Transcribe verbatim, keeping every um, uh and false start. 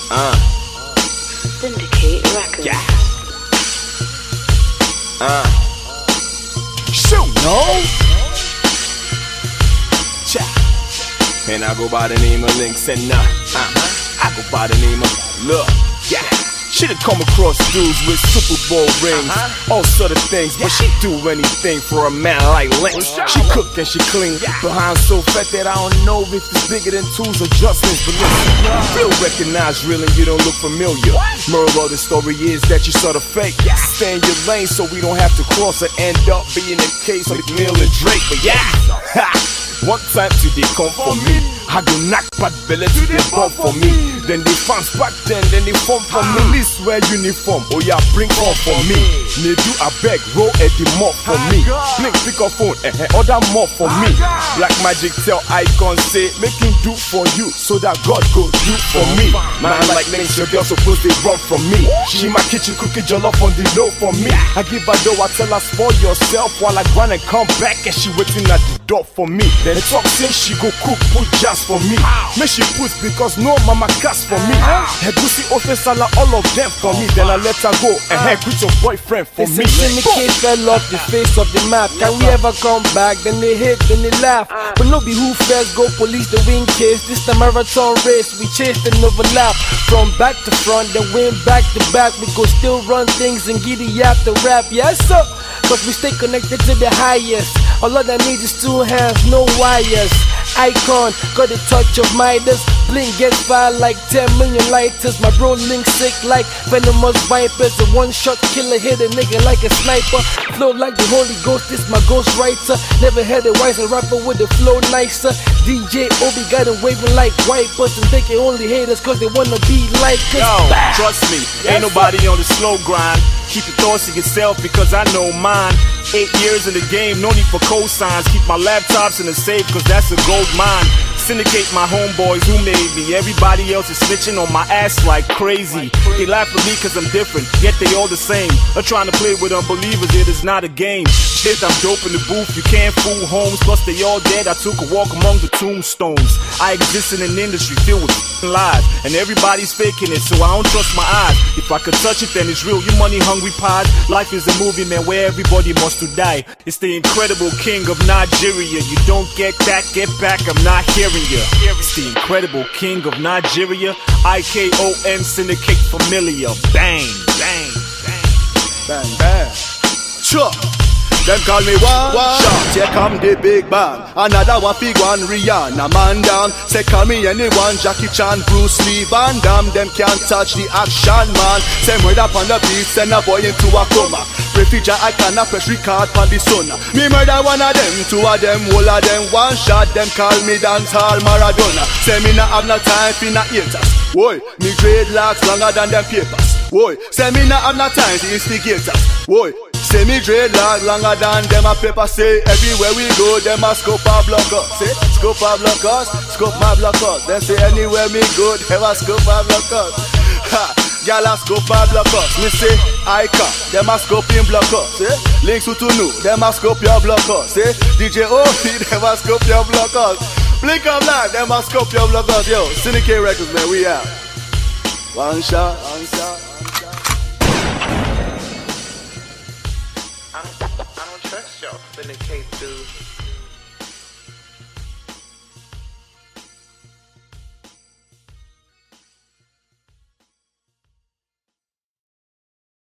Uh. Syndicate Records. Yeah. Uh. Shoot, no. Cha. And I go by the name of Links and uh, uh-huh. I go by the name of Look. Yeah. She done come across dudes with Super Bowl rings, uh-huh. all sort of things, yeah. But she do anything for a man like Links. She cook and she clean, yeah. Behind so fat that I don't know if it's bigger than tools or adjustments. But listen, feel recognized real and you don't look familiar. Moral of the story is that you sort of fake. Yeah. Stay in your lane so we don't have to cross or end up being the case of McNeil and Drake. But yeah, ha. One time till they come for me, I go knock bad belly till they bump for me. Then they fans back then, then they form for me. This wear uniform, oh yeah, bring on for me. Need you a beg, roll at the mop for me. Blink, pick up phone, eh, eh, order more for me. Black Magic tell Icon say, make him do for you, so that God go do for me. Man like Links, your girl supposed they run from me. She my kitchen cooking jollof on the low for me. I give her dough, I tell her spoil yourself while I grind and come back and she waiting at the door for me. Then talk say she go cook, put jazz for me. Make she put because no mama cast for me. Her pussy open salad, all of them for me. Then I let her go and head with your boyfriend for me. Syndicate fell off the face of the map. Can we ever come back? Then they hit, then they laugh. But no be who first go police the win case. This the marathon race, we chase and overlap. From back to front, then win back to back. We go still run things and giddy after rap. Yes sir, cause we stay connected to the highest. All I need is two hands, no wires. Icon, got a touch of Midas. Blink gets by like ten million lighters. My bro Link sick like venomous vipers. A one shot killer hit a nigga like a sniper. Flow like the Holy Ghost, this my ghost writer. Never had a wiser rapper with a flow nicer. D J Obi got him waving like wipers. And they can only hate us cause they wanna be like us. Yo, trust me, ain't nobody on the slow grind. Keep your thoughts to yourself because I know mine. Eight years in the game, no need for cosigns. Keep my laptops in the safe cause that's a gold mine. Syndicate my homeboys who made me. Everybody else is snitching on my ass like crazy. They laugh at me cause I'm different, yet they all the same. They're trying to play with unbelievers, it is not a game. Shit, I'm dope in the booth, you can't fool homes. Plus they all dead, I took a walk among the tombstones. I exist in an industry filled with lies, and everybody's faking it, so I don't trust my eyes. If I could touch it, then it's real, you money hungry pies. Life is a movie, man, where everybody wants to die. It's the incredible king of Nigeria. You don't get that, get back, I'm not hearing you. It's the incredible king of Nigeria. I K O N Syndicate Familiar. Bang, bang, bang. Bang, bang. Sure. Them call me one, one shot, here come the big bang. Another one big one, Rihanna, man down. Say call me anyone, Jackie Chan, Bruce Lee, Van Damme. Them can't touch the action, man. Same way up on the beat, send a boy into a coma. Refugee, I cannot press record on the sun. Me murder one of them, two of them, all of them. One shot, them call me dancehall Maradona. Say me not have no time for no haters. Boy, me dreadlocks longer than them papers. Boy, say me not have no time to instigate us. Boy, say me dreadlock longer than them a paper. Say everywhere we go, them a scope a block us. Say scope a block us, scope my block us. Then say anywhere me go, them a scope a block us. Ha, gyal a scope a block us. Me say Icon, them a scope in block us. Say Links to Tunu, them a scope your block us. Say D J Obi, them a scope your block us. Blink up live, them a scope your block us. Yo, Syndicate Records, man, we out. One shot, one shot. I don't, I don't trust y'all. Syndicate dudes.